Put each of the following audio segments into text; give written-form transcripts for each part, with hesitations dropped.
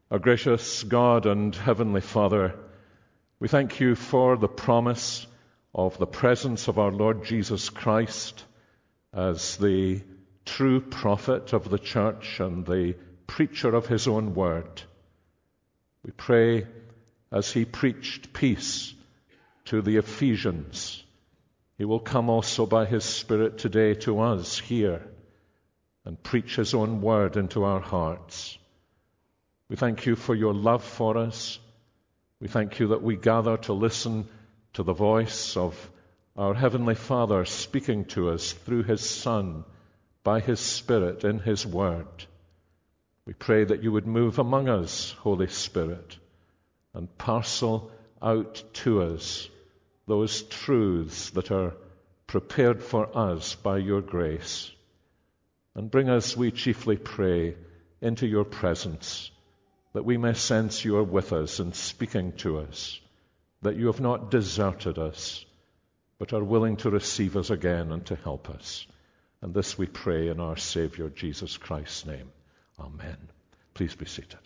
Our gracious God and Heavenly Father, we thank you for the promise of the presence of our Lord Jesus Christ as the true prophet of the church and the preacher of his own word. We pray as he preached peace to the Ephesians, he will come also by his Spirit today to us here and preach his own word into our hearts. We thank you for your love for us. We thank you that we gather to listen to the voice of our Heavenly Father speaking to us through his Son, by his Spirit, in his word. We pray that you would move among us, Holy Spirit, and parcel out to us those truths that are prepared for us by your grace. And bring us, we chiefly pray, into your presence, that we may sense you are with us and speaking to us, that you have not deserted us, but are willing to receive us again and to help us. And this we pray in our Savior Jesus Christ's name. Amen. Please be seated.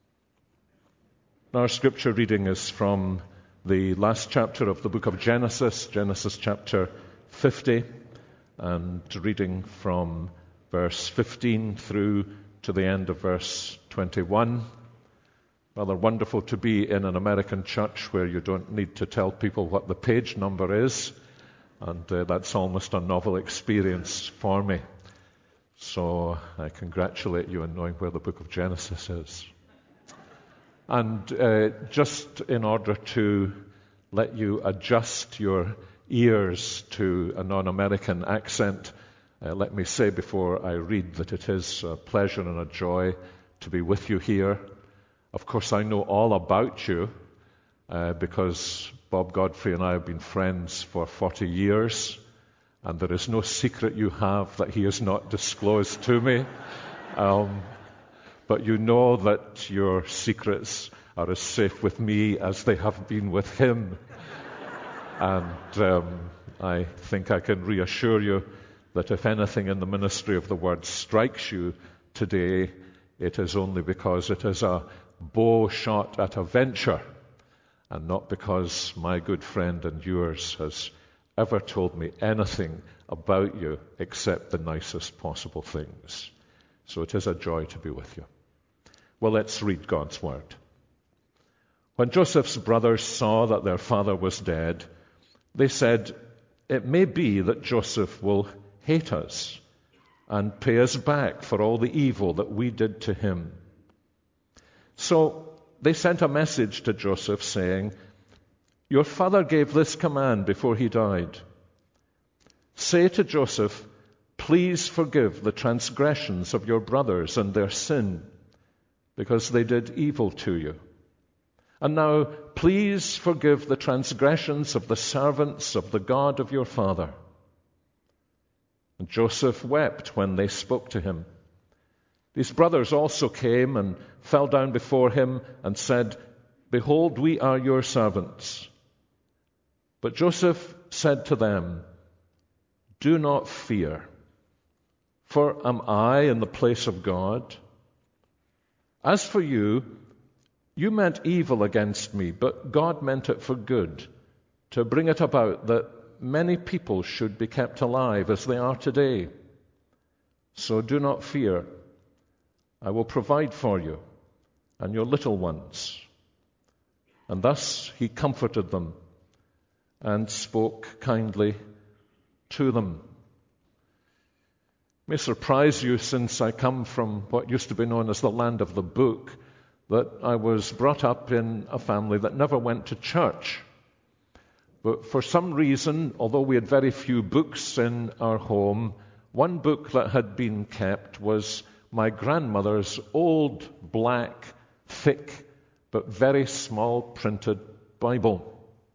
Our scripture reading is from the last chapter of the book of Genesis, Genesis chapter 50, and reading from verse 15 through to the end of verse 21. Rather wonderful to be in an American church where you don't need to tell people what the page number is, and that's almost a novel experience for me. So I congratulate you on knowing where the book of Genesis is. And just in order to let you adjust your ears to a non-American accent, let me say before I read that it is a pleasure and a joy to be with you here. Of course, I know all about you because Bob Godfrey and I have been friends for 40 years, and there is no secret you have that he has not disclosed to me. But you know that your secrets are as safe with me as they have been with him. And I think I can reassure you that if anything in the ministry of the word strikes you today, it is only because it is a bow shot at a venture, and not because my good friend and yours has ever told me anything about you except the nicest possible things. So it is a joy to be with you. Well, let's read God's word. When Joseph's brothers saw that their father was dead, they said, "It may be that Joseph will hate us and pay us back for all the evil that we did to him." So they sent a message to Joseph saying, "Your father gave this command before he died. Say to Joseph, 'Please forgive the transgressions of your brothers and their sin, because they did evil to you. And now, please forgive the transgressions of the servants of the God of your father.'" And Joseph wept when they spoke to him. His brothers also came and fell down before him and said, "Behold, we are your servants." But Joseph said to them, "Do not fear, for am I in the place of God? As for you, you meant evil against me, but God meant it for good, to bring it about that many people should be kept alive as they are today. So do not fear. I will provide for you and your little ones." And thus he comforted them and spoke kindly to them. It may surprise you, since I come from what used to be known as the land of the book, that I was brought up in a family that never went to church. But for some reason, although we had very few books in our home, one book that had been kept was my grandmother's old black, thick, but very small printed Bible.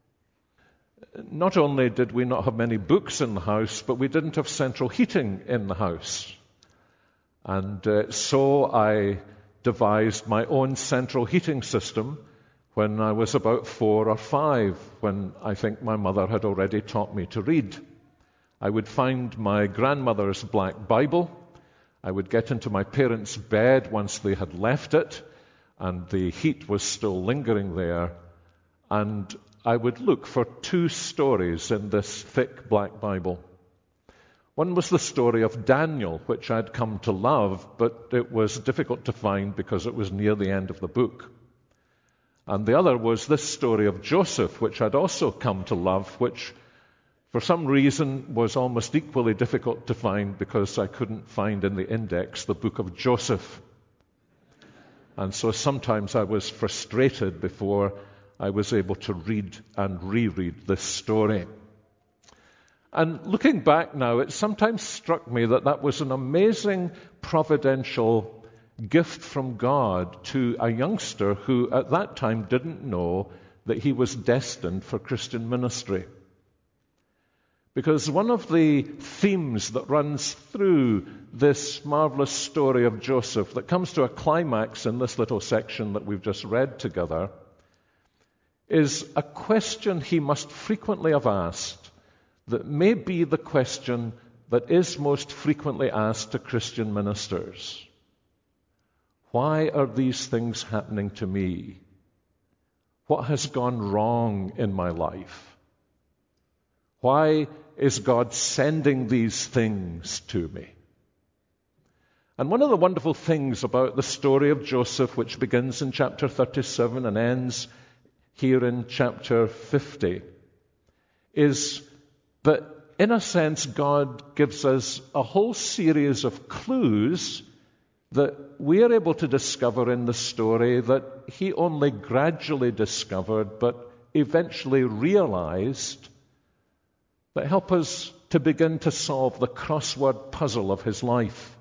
Not only did we not have many books in the house, but we didn't have central heating in the house. And so I devised my own central heating system when I was about 4 or 5, when I think my mother had already taught me to read. I would find my grandmother's black Bible. I would get into my parents' bed once they had left it, and the heat was still lingering there, and I would look for two stories in this thick black Bible. One was the story of Daniel, which I'd come to love, but it was difficult to find because it was near the end of the book. And the other was this story of Joseph, which I'd also come to love, which for some reason was almost equally difficult to find because I couldn't find in the index the book of Joseph. And so sometimes I was frustrated before I was able to read and reread this story. And looking back now, it sometimes struck me that that was an amazing providential gift from God to a youngster who at that time didn't know that he was destined for Christian ministry. Because one of the themes that runs through this marvelous story of Joseph that comes to a climax in this little section that we've just read together is a question he must frequently have asked that may be the question that is most frequently asked to Christian ministers. Why are these things happening to me? What has gone wrong in my life? Why is God sending these things to me? And one of the wonderful things about the story of Joseph, which begins in chapter 37 and ends here in chapter 50, is that in a sense God gives us a whole series of clues that we are able to discover in the story that he only gradually discovered but eventually realized, that help us to begin to solve the crossword puzzle of his life.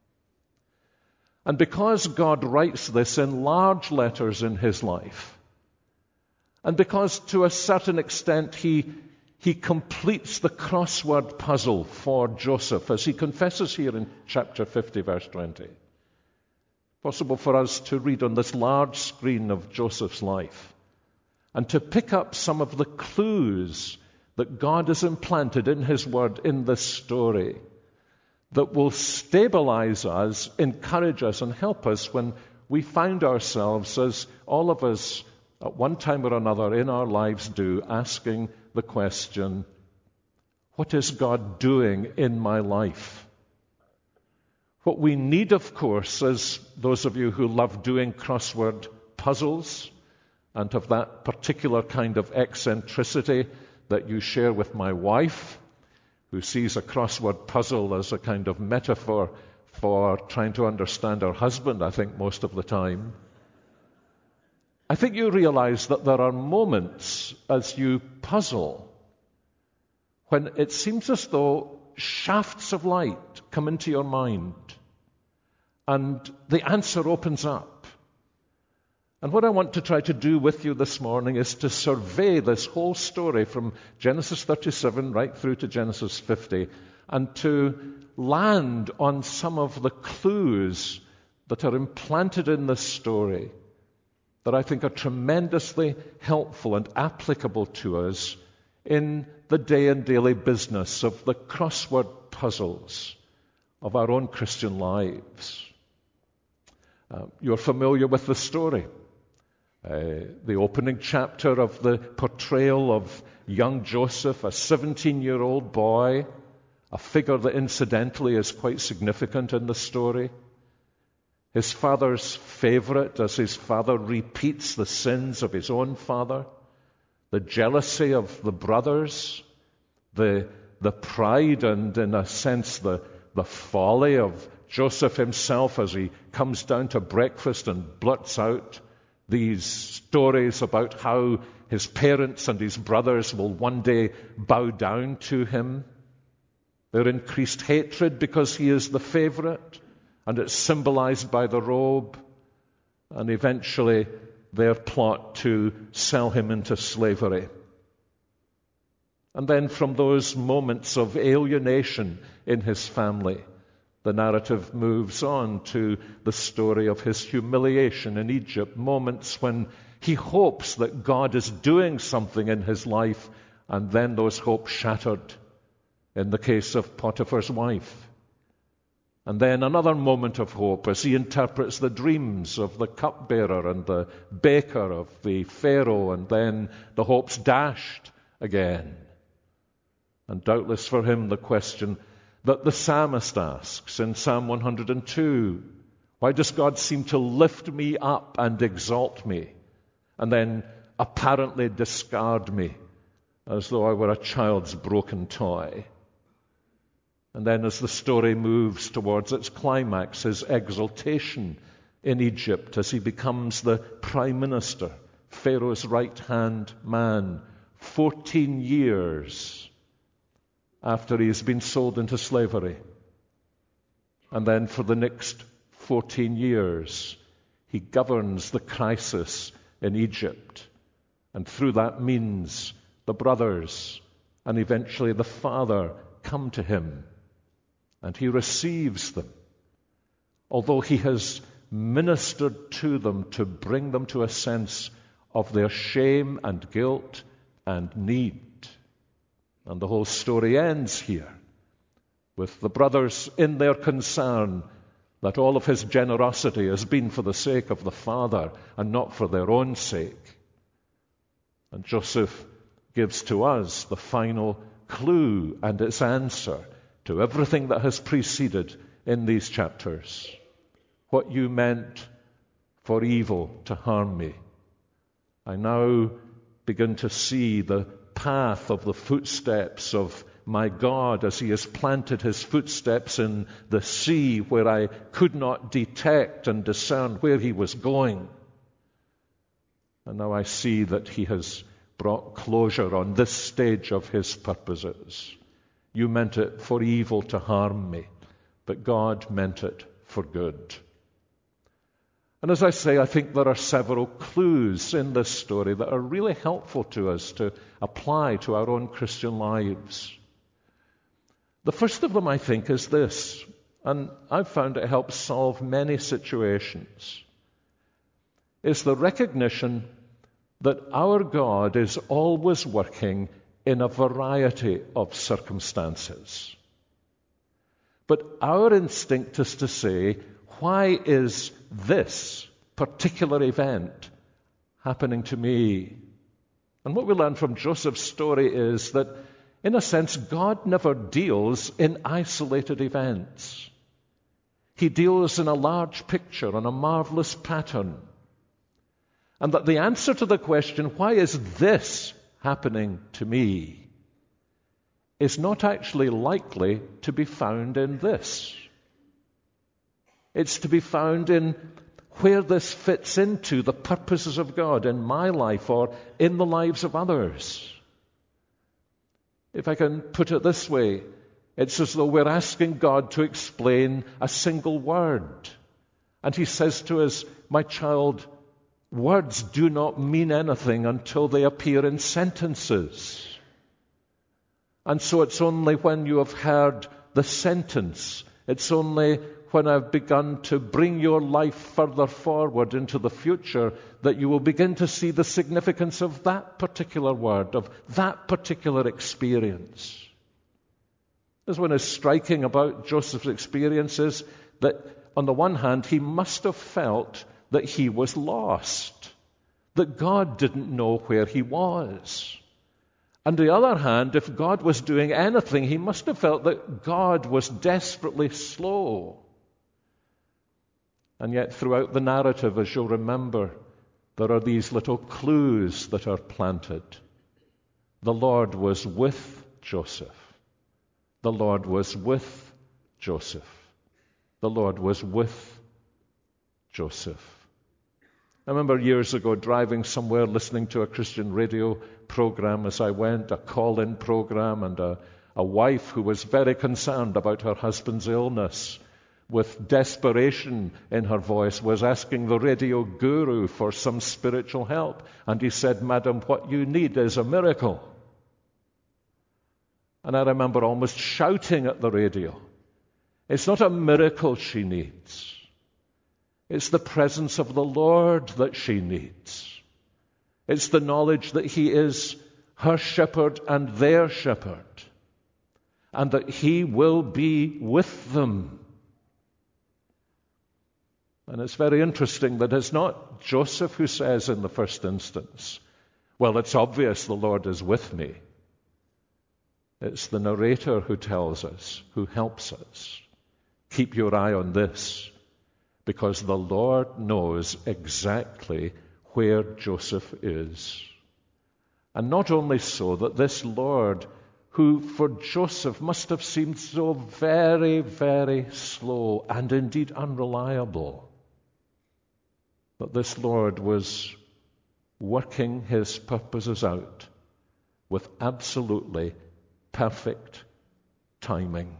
And because God writes this in large letters in his life, and because to a certain extent he completes the crossword puzzle for Joseph, as he confesses here in chapter 50, verse 20. Possible for us to read on this large screen of Joseph's life and to pick up some of the clues that God has implanted in his word in this story that will stabilize us, encourage us, and help us when we find ourselves, as all of us at one time or another in our lives do, asking the question, what is God doing in my life? What we need, of course, as those of you who love doing crossword puzzles and have that particular kind of eccentricity that you share with my wife, who sees a crossword puzzle as a kind of metaphor for trying to understand her husband, I think, most of the time. I think you realize that there are moments as you puzzle when it seems as though shafts of light come into your mind and the answer opens up. And what I want to try to do with you this morning is to survey this whole story from Genesis 37 right through to Genesis 50 and to land on some of the clues that are implanted in this story that I think are tremendously helpful and applicable to us in the day and daily business of the crossword puzzles of our own Christian lives. You're familiar with the story. The opening chapter of the portrayal of young Joseph, a 17-year-old boy, a figure that incidentally is quite significant in the story. His father's favorite, as his father repeats the sins of his own father, the jealousy of the brothers, the pride and, in a sense, the folly of Joseph himself as he comes down to breakfast and blurts out these stories about how his parents and his brothers will one day bow down to him. Their increased hatred because he is the favorite, and it's symbolized by the robe, and eventually their plot to sell him into slavery. And then from those moments of alienation in his family, the narrative moves on to the story of his humiliation in Egypt, moments when he hopes that God is doing something in his life, and then those hopes shattered in the case of Potiphar's wife. And then another moment of hope as he interprets the dreams of the cupbearer and the baker of the Pharaoh, and then the hope's dashed again. And doubtless for him the question that the psalmist asks in Psalm 102, why does God seem to lift me up and exalt me, and then apparently discard me as though I were a child's broken toy? And then as the story moves towards its climax, his exaltation in Egypt as he becomes the prime minister, Pharaoh's right-hand man, 14 years after he's been sold into slavery. And then for the next 14 years, he governs the crisis in Egypt. And through that means the brothers and eventually the father come to him. And he receives them, although he has ministered to them to bring them to a sense of their shame and guilt and need. And the whole story ends here with the brothers in their concern that all of his generosity has been for the sake of the father and not for their own sake. And Joseph gives to us the final clue and its answer to everything that has preceded in these chapters. What you meant for evil to harm me, I now begin to see the path of the footsteps of my God as he has planted his footsteps in the sea where I could not detect and discern where he was going. And now I see that he has brought closure on this stage of his purposes. You meant it for evil to harm me, but God meant it for good. And as I say, I think there are several clues in this story that are really helpful to us to apply to our own Christian lives. The first of them, I think, is this, and I've found it helps solve many situations, is the recognition that our God is always working in a variety of circumstances. But our instinct is to say, why is this particular event happening to me? And what we learn from Joseph's story is that, in a sense, God never deals in isolated events. He deals in a large picture, in a marvelous pattern. And that the answer to the question, why is this happening to me, is not actually likely to be found in this. It's to be found in where this fits into the purposes of God in my life or in the lives of others. If I can put it this way, it's as though we're asking God to explain a single word. And he says to us, my child, words do not mean anything until they appear in sentences. And so it's only when you have heard the sentence, it's only when I've begun to bring your life further forward into the future that you will begin to see the significance of that particular word, of that particular experience. This one is striking about Joseph's experience is that on the one hand, he must have felt that he was lost, that God didn't know where he was. On the other hand, if God was doing anything, he must have felt that God was desperately slow. And yet throughout the narrative, as you'll remember, there are these little clues that are planted. The Lord was with Joseph. The Lord was with Joseph. The Lord was with Joseph. I remember years ago driving somewhere, listening to a Christian radio program as I went, a call-in program, and a wife who was very concerned about her husband's illness, with desperation in her voice, was asking the radio guru for some spiritual help. And he said, "Madam, what you need is a miracle." And I remember almost shouting at the radio, "It's not a miracle she needs. It's the presence of the Lord that she needs. It's the knowledge that He is her shepherd and their shepherd, and that He will be with them And it's very interesting that it's not Joseph who says in the first instance, well, it's obvious the Lord is with me. It's the narrator who tells us, who helps us. Keep your eye on this, because the Lord knows exactly where Joseph is. And not only so, that this Lord, who for Joseph must have seemed so very, very slow and indeed unreliable, but this Lord was working his purposes out with absolutely perfect timing.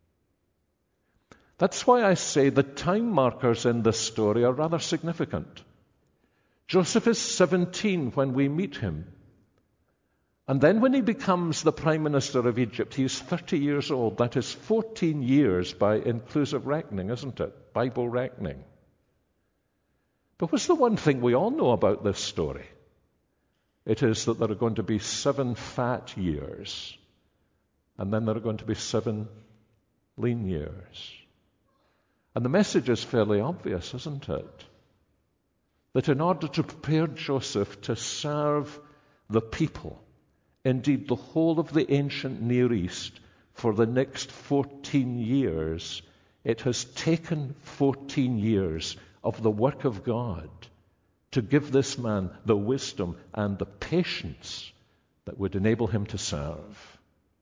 That's why I say the time markers in this story are rather significant. Joseph is 17 when we meet him. And then when he becomes the Prime Minister of Egypt, he's 30 years old. That is 14 years by inclusive reckoning, isn't it? Bible reckoning. But what's the one thing we all know about this story? It is that there are going to be 7 fat years, and then there are going to be 7 lean years. And the message is fairly obvious, isn't it? That in order to prepare Joseph to serve the people, indeed the whole of the ancient Near East, for the next 14 years, it has taken 14 years of the work of God to give this man the wisdom and the patience that would enable him to serve.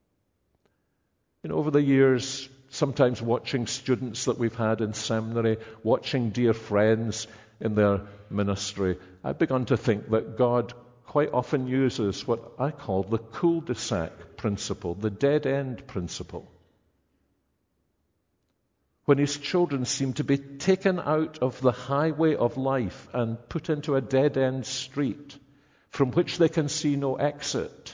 Over the years, sometimes watching students that we've had in seminary, watching dear friends in their ministry, I've begun to think that God quite often uses what I call the cul-de-sac principle, the dead-end principle. When his children seem to be taken out of the highway of life and put into a dead-end street from which they can see no exit.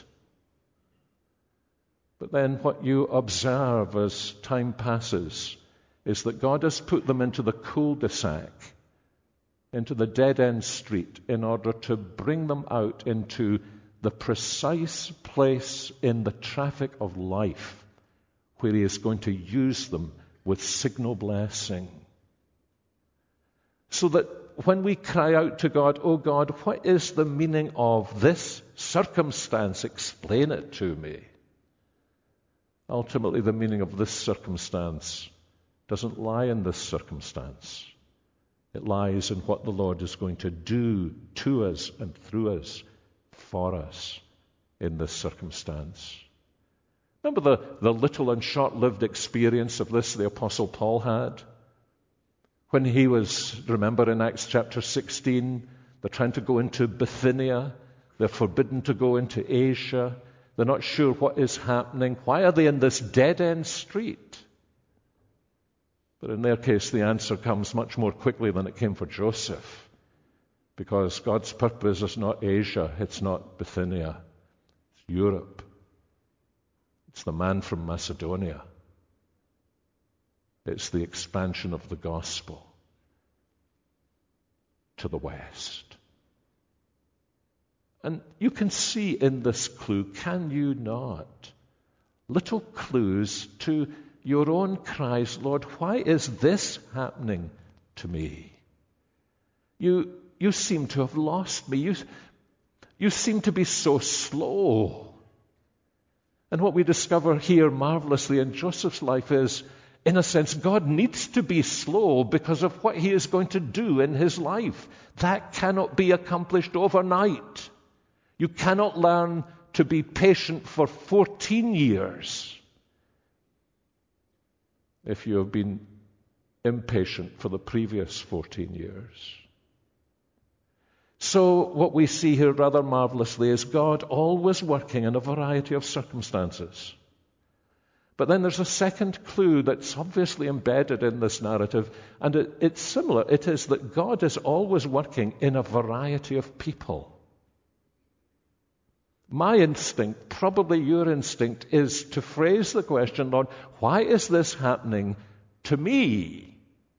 But then what you observe as time passes is that God has put them into the cul-de-sac, into the dead-end street, in order to bring them out into the precise place in the traffic of life where he is going to use them with signal blessing. So that when we cry out to God, oh God, what is the meaning of this circumstance? Explain it to me. Ultimately, the meaning of this circumstance doesn't lie in this circumstance. It lies in what the Lord is going to do to us and through us, for us, in this circumstance. Remember the little and short-lived experience of this the Apostle Paul had? When he was, remember in Acts chapter 16, they're trying to go into Bithynia. They're forbidden to go into Asia. They're not sure what is happening. Why are they in this dead-end street? But in their case, the answer comes much more quickly than it came for Joseph. Because God's purpose is not Asia, it's not Bithynia, it's Europe. It's the man from Macedonia. It's the expansion of the gospel to the West. And you can see in this clue, can you not, little clues to your own cries, Lord, why is this happening to me? You seem to have lost me. You seem to be so slow. And what we discover here marvelously in Joseph's life is, in a sense, God needs to be slow because of what he is going to do in his life. That cannot be accomplished overnight. You cannot learn to be patient for 14 years if you have been impatient for the previous 14 years. So what we see here rather marvelously is God always working in a variety of circumstances. But then there's a second clue that's obviously embedded in this narrative, and it's similar. It is that God is always working in a variety of people. My instinct, probably your instinct, is to phrase the question, Lord, why is this happening to me?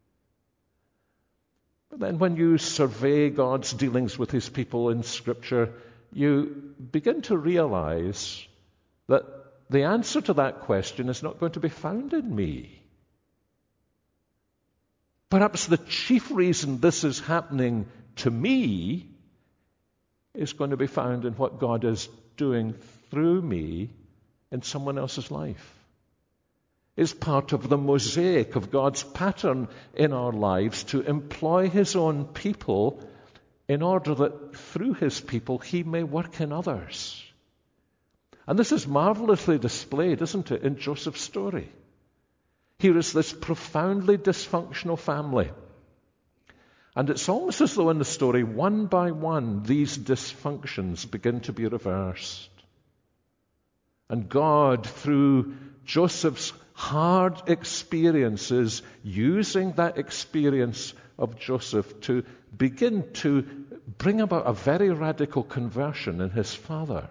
But then when you survey God's dealings with his people in Scripture, you begin to realize that the answer to that question is not going to be found in me. Perhaps the chief reason this is happening to me is going to be found in what God is doing through me in someone else's life. It's part of the mosaic of God's pattern in our lives to employ His own people in order that through His people He may work in others. And this is marvelously displayed, isn't it, in Joseph's story. Here is this profoundly dysfunctional family. And it's almost as though in the story, one by one, these dysfunctions begin to be reversed. And God, through Joseph's hard experiences, using that experience of Joseph to begin to bring about a very radical conversion in his father,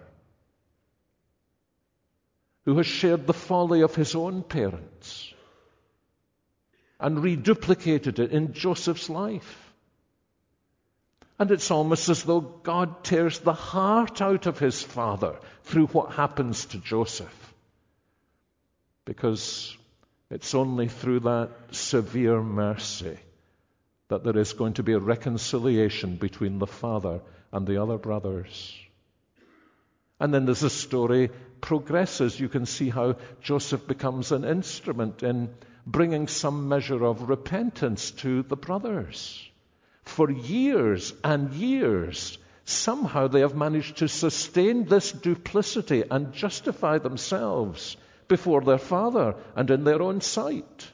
who has shared the folly of his own parents and reduplicated it in Joseph's life. And it's almost as though God tears the heart out of his father through what happens to Joseph. Because it's only through that severe mercy that there is going to be a reconciliation between the father and the other brothers. And then as the story progresses, you can see how Joseph becomes an instrument in bringing some measure of repentance to the brothers. For years and years, somehow they have managed to sustain this duplicity and justify themselves before their father and in their own sight.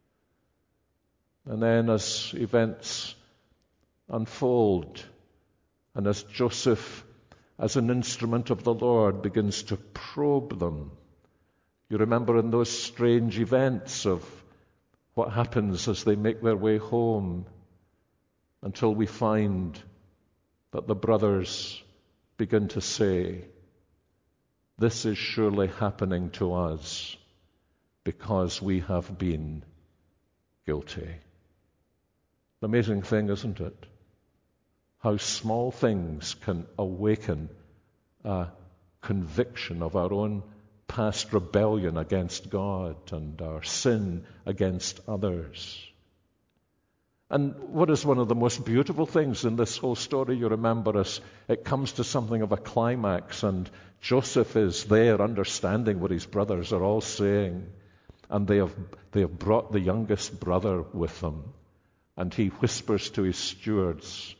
And then as events unfold, and as Joseph, as an instrument of the Lord, begins to probe them, you remember in those strange events of what happens as they make their way home, until we find that the brothers begin to say, "This is surely happening to us because we have been guilty." An amazing thing, isn't it? How small things can awaken a conviction of our own past rebellion against God and our sin against others. And what is one of the most beautiful things in this whole story, you remember, as it comes to something of a climax, and Joseph is there understanding what his brothers are all saying, and they have brought the youngest brother with them, and he whispers to his stewards,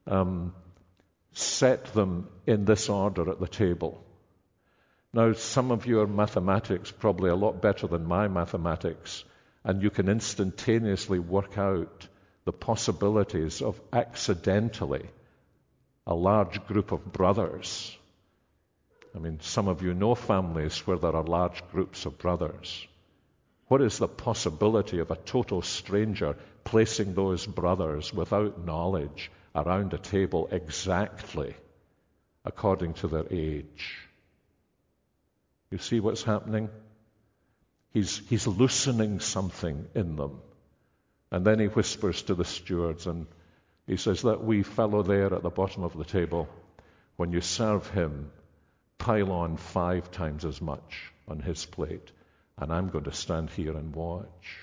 "Set them in this order at the table." Now, some of you are mathematics, probably a lot better than my mathematics, and you can instantaneously work out the possibilities of accidentally a large group of brothers. I mean, some of you know families where there are large groups of brothers. What is the possibility of a total stranger placing those brothers without knowledge around a table exactly according to their age? You see what's happening? He's loosening something in them. And then he whispers to the stewards, and he says, "That wee fellow there at the bottom of the table, when you serve him, pile on 5 times as much on his plate, and I'm going to stand here and watch."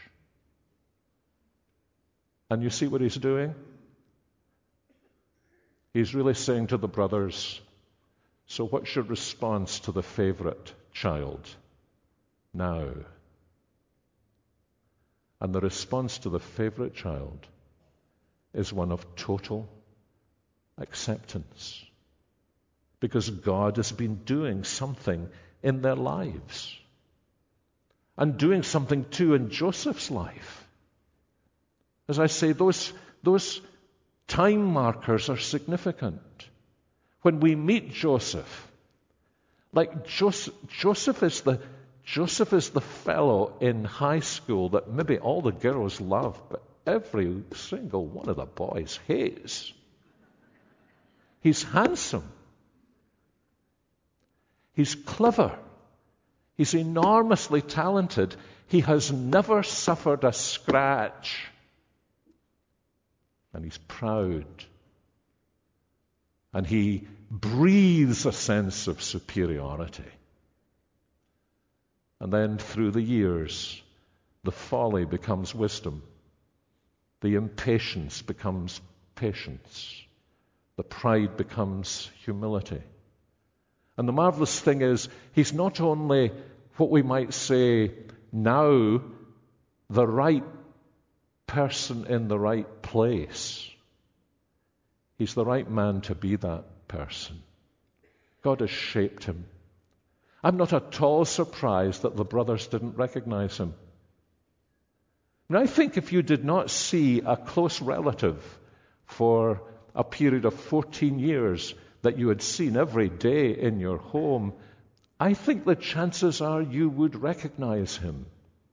And you see what he's doing? He's really saying to the brothers, "So what's your response to the favorite child now?" And the response to the favorite child is one of total acceptance. Because God has been doing something in their lives. And doing something too in Joseph's life. As I say, those time markers are significant. When we meet Joseph, like Joseph is the fellow in high school that maybe all the girls love, but every single one of the boys hates. He's handsome. He's clever. He's enormously talented. He has never suffered a scratch. And he's proud. And he breathes a sense of superiority. And then through the years, the folly becomes wisdom. the impatience becomes patience. The pride becomes humility. And the marvelous thing is, he's not only what we might say now the right person in the right place. He's the right man to be that person. God has shaped him. I'm not at all surprised that the brothers didn't recognize him. And I think if you did not see a close relative for a period of 14 years that you had seen every day in your home, I think the chances are you would recognize him.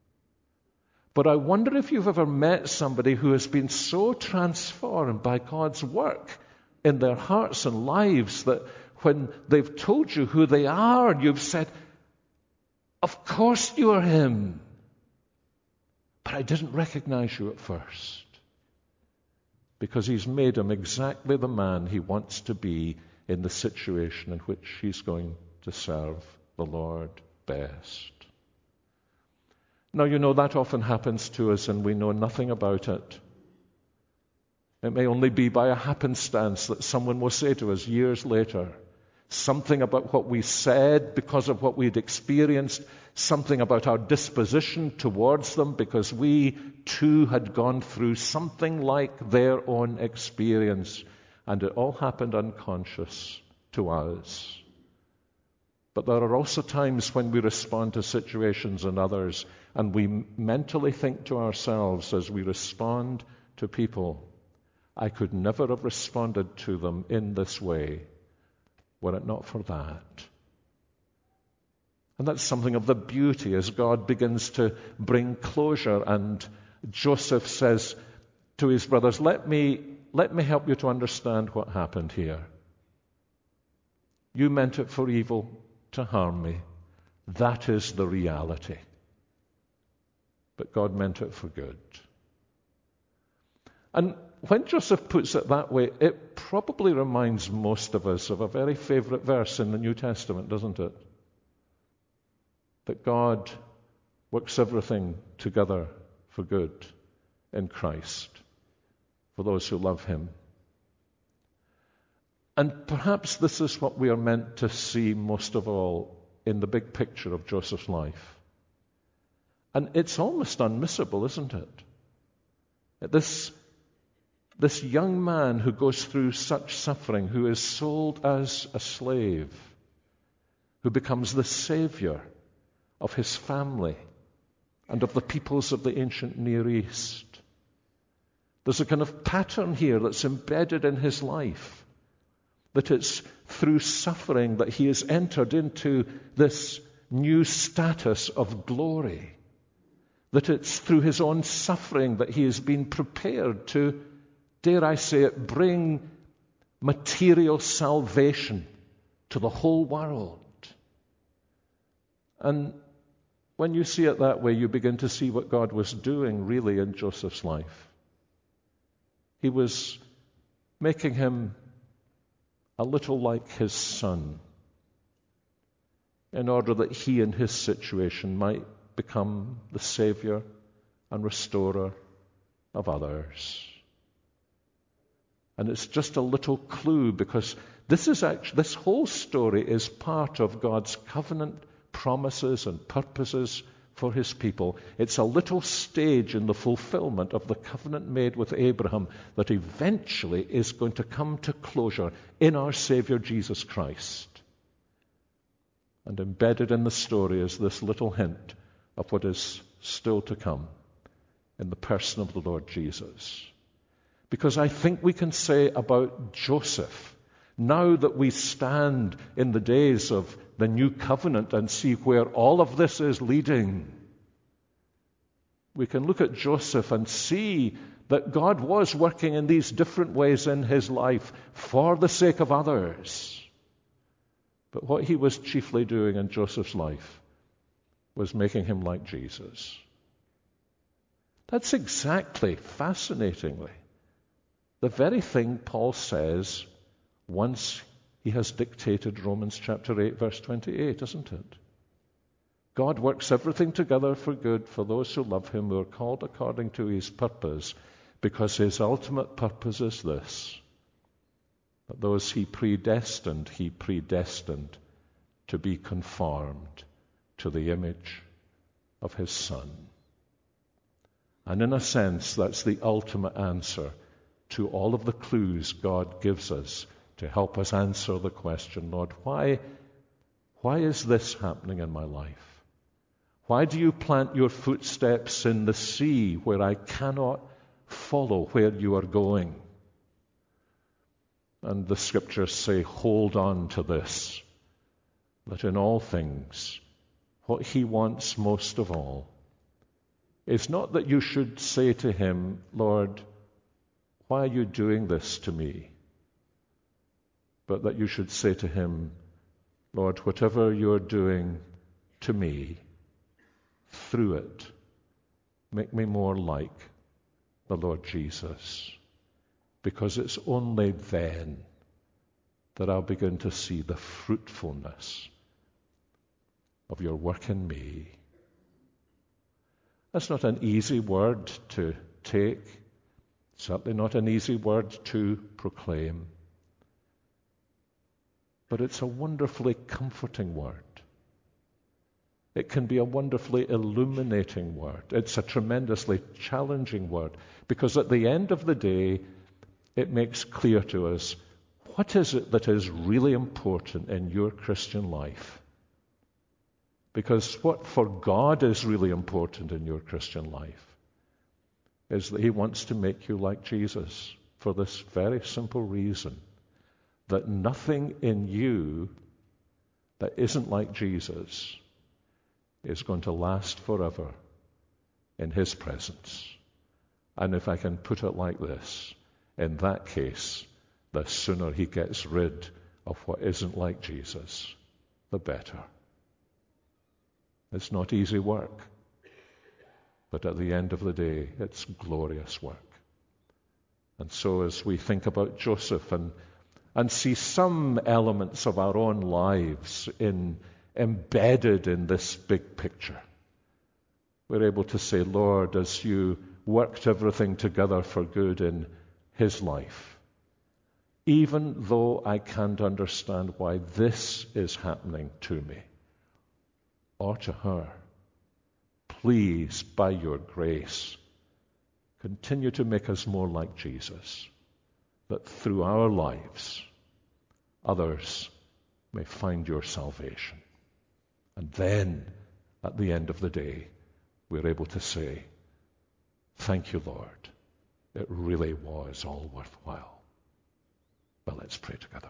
But I wonder if you've ever met somebody who has been so transformed by God's work in their hearts and lives that when they've told you who they are, you've said, "Of course you are him. But I didn't recognize you at first." Because he's made him exactly the man he wants to be in the situation in which he's going to serve the Lord best. Now, you know, that often happens to us and we know nothing about it. It may only be by a happenstance that someone will say to us years later something about what we said because of what we'd experienced, something about our disposition towards them because we too had gone through something like their own experience, and it all happened unconscious to us. But there are also times when we respond to situations and others, and we mentally think to ourselves as we respond to people, I could never have responded to them in this way were it not for that. And that's something of the beauty as God begins to bring closure. And Joseph says to his brothers, let me help you to understand what happened here. You meant it for evil, to harm me. That is the reality. But God meant it for good. And when Joseph puts it that way, it probably reminds most of us of a very favorite verse in the New Testament, doesn't it? That God works everything together for good in Christ, for those who love him. And perhaps this is what we are meant to see most of all in the big picture of Joseph's life. And it's almost unmissable, isn't it? This young man who goes through such suffering, who is sold as a slave, who becomes the savior of his family and of the peoples of the ancient Near East. There's a kind of pattern here that's embedded in his life, that it's through suffering that he has entered into this new status of glory, that it's through his own suffering that he has been prepared to, dare I say it, bring material salvation to the whole world. And when you see it that way, you begin to see what God was doing really in Joseph's life. He was making him a little like his son in order that he in his situation might become the savior and restorer of others. And it's just a little clue, because this whole story is part of God's covenant promises and purposes for his people. It's a little stage in the fulfillment of the covenant made with Abraham that eventually is going to come to closure in our Savior Jesus Christ. And embedded in the story is this little hint of what is still to come in the person of the Lord Jesus. Because I think we can say about Joseph, now that we stand in the days of the new covenant and see where all of this is leading, we can look at Joseph and see that God was working in these different ways in his life for the sake of others. But what he was chiefly doing in Joseph's life was making him like Jesus. That's exactly, fascinatingly, the very thing Paul says once he has dictated Romans chapter 8, verse 28, isn't it? God works everything together for good for those who love him, who are called according to his purpose, because his ultimate purpose is this, that those he predestined to be conformed to the image of his Son. And in a sense, that's the ultimate answer to all of the clues God gives us to help us answer the question, Lord, why is this happening in my life? Why do you plant your footsteps in the sea where I cannot follow where you are going? And the scriptures say, hold on to this, that in all things, what he wants most of all is not that you should say to him, Lord, why are you doing this to me? But that you should say to him, Lord, whatever you're doing to me, through it, make me more like the Lord Jesus. Because it's only then that I'll begin to see the fruitfulness of your work in me. That's not an easy word to take, certainly not an easy word to proclaim, but it's a wonderfully comforting word. It can be a wonderfully illuminating word. It's a tremendously challenging word, because at the end of the day, it makes clear to us what is it that is really important in your Christian life. Because what for God is really important in your Christian life is that he wants to make you like Jesus for this very simple reason, that nothing in you that isn't like Jesus is going to last forever in his presence. And if I can put it like this, in that case, the sooner he gets rid of what isn't like Jesus, the better. It's not easy work, but at the end of the day, it's glorious work. And so as we think about Joseph and see some elements of our own lives embedded in this big picture, we're able to say, Lord, as you worked everything together for good in his life, even though I can't understand why this is happening to me or to her, please, by your grace, continue to make us more like Jesus, that through our lives, others may find your salvation. And then, at the end of the day, we're able to say, thank you, Lord. It really was all worthwhile. Well, let's pray together.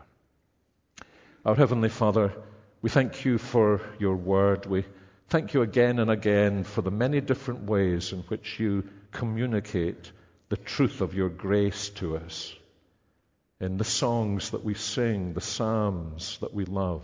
Our Heavenly Father, we thank you for your word. We thank you again and again for the many different ways in which you communicate the truth of your grace to us. In the songs that we sing, the psalms that we love,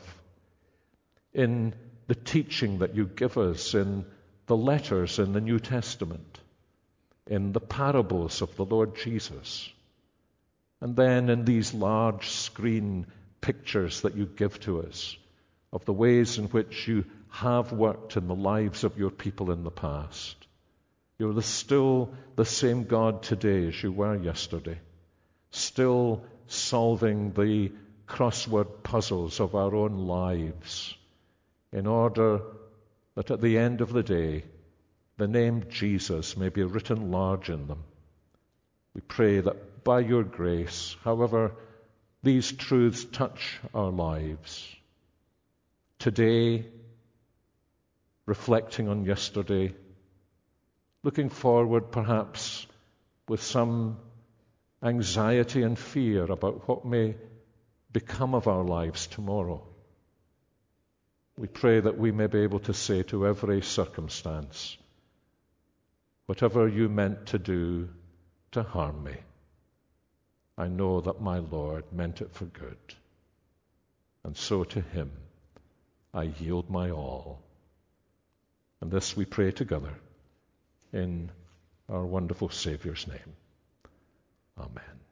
in the teaching that you give us in the letters in the New Testament, in the parables of the Lord Jesus, and then in these large screen pictures that you give to us of the ways in which you have worked in the lives of your people in the past. You're still the same God today as you were yesterday, still solving the crossword puzzles of our own lives in order that at the end of the day, the name Jesus may be written large in them. We pray that by your grace, however these truths touch our lives, today, reflecting on yesterday, looking forward perhaps with some anxiety and fear about what may become of our lives tomorrow. We pray that we may be able to say to every circumstance, whatever you meant to do to harm me, I know that my Lord meant it for good. And so to him I yield my all. And this we pray together in our wonderful Savior's name. Amen.